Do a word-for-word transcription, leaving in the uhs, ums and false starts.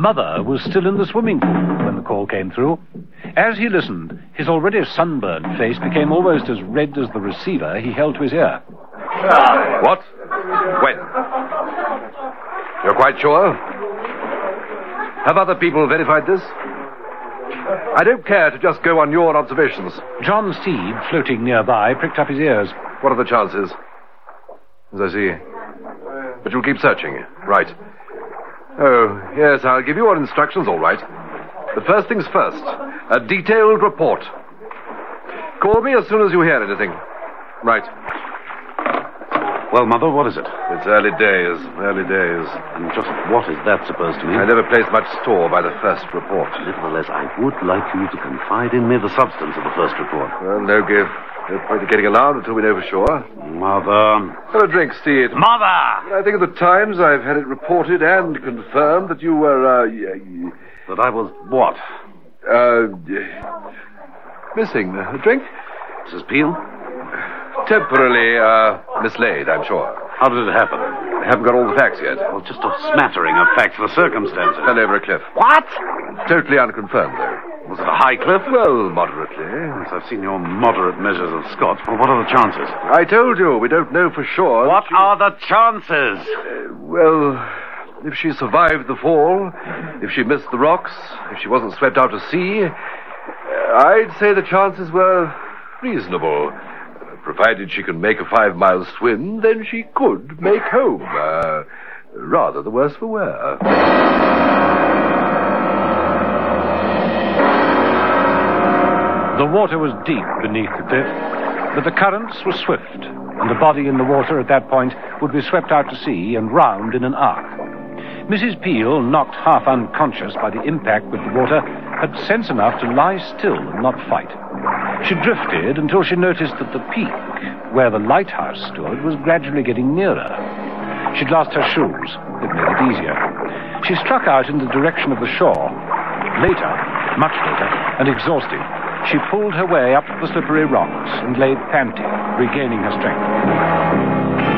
Mother was still in the swimming pool when the call came through. As he listened, his already sunburned face became almost as red as the receiver he held to his ear. What? When? You're quite sure? Have other people verified this? I don't care to just go on your observations. John Steed, floating nearby, pricked up his ears. What are the chances? As I see. But you'll keep searching. Right. Oh, yes, I'll give you your instructions, all right. But first things first, a detailed report. Call me as soon as you hear anything. Right. Well, Mother, what is it? It's early days, early days. And just what is that supposed to mean? I never placed much store by the first report. Nevertheless, I would like you to confide in me the substance of the first report. Well, no give. No point in getting alarmed until we know for sure. Mother. Have a drink, Steed. Mother! I think at the Times I've had it reported and confirmed that you were, uh... y- That I was what? Uh... missing. A drink? Missus Peel? Temporarily, uh, mislaid, I'm sure. How did it happen? I haven't got all the facts yet. Well, just a smattering of facts for circumstances. Fell over a cliff. What? Totally unconfirmed, though. Was it a high cliff? Well, moderately. Yes, I've seen your moderate measures of Scotch. Well, what are the chances? I told you, we don't know for sure. What she... are the chances? Uh, well, if she survived the fall, if she missed the rocks, if she wasn't swept out to sea, uh, I'd say the chances were reasonable. Uh, provided she can make a five-mile swim, then she could make home. Uh, rather the worse for wear. The water was deep beneath the cliff, but the currents were swift, and the body in the water at that point would be swept out to sea and round in an arc. Missus Peel, knocked half unconscious by the impact with the water, had sense enough to lie still and not fight. She drifted until she noticed that the peak, where the lighthouse stood, was gradually getting nearer. She'd lost her shoes. It made it easier. She struck out in the direction of the shore. Later, much later, and exhausted, she pulled her way up the slippery rocks and lay panting, regaining her strength.